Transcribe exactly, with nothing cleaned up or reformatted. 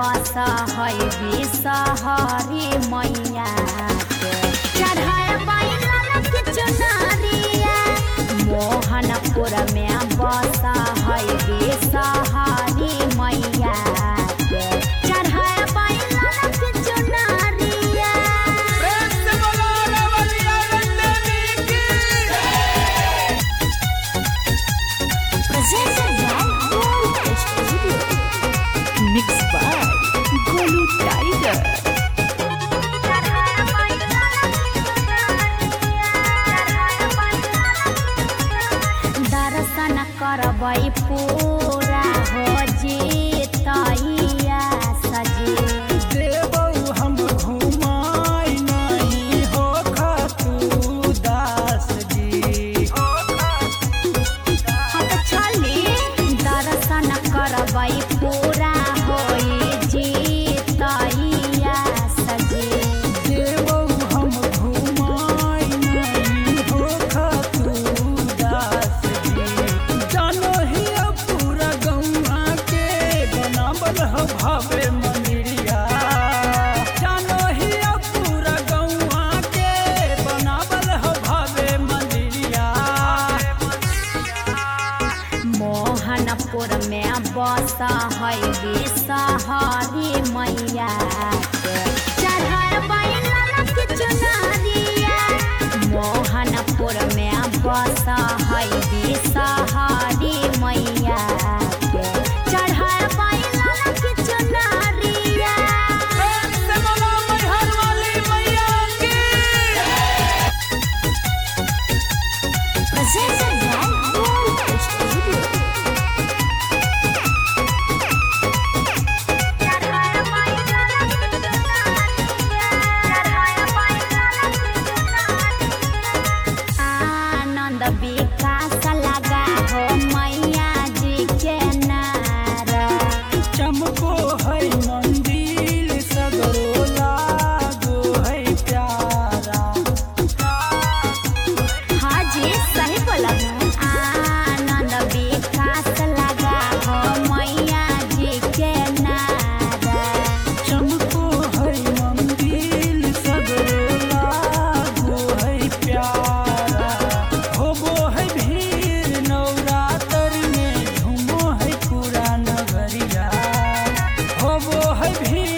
बस है बिसहरी मैया चढ़ाए बैलन के चुनरिया मोहनपुर में बस है बिसहरी मैया चढ़ाए बैलन के चुनरिया। Mixed by Golu Tiger. दर्शन करबै पूरा हो जीतैया सजी देबौ हम घुमाई नहीं हो खतू दास जी। हाँ तो चली दर्शन करबै पूरा होई जीतैया सजी देबौ हम घुमाई नहीं हो खतू दास जी। जानो ही पूरा गौआ के बनावल हो भावे मंदिरिया जानो ही पूरा गौआ के बनावल हो भावे मंदिरिया। मोहनपुर में बस है बिसहरी मैया चढ़ाए बैलन के चुनरिया मोहनपुर में बस है बिसहरी मैया चढ़ाए बैलन के चुनरिया। आनंद विकास लगा हो मैया जी के नारा चमको है मंदिर सगरो लागो है प्यारा। हाँ जी सही बोला आनंद विकास लगा हो मैया जी के नारा चमको है मंदिर सगरो लागो है प्यारा। होबो है भीड़ नवरात्र में झूमो है पूरा नगरिया होबो है भीड़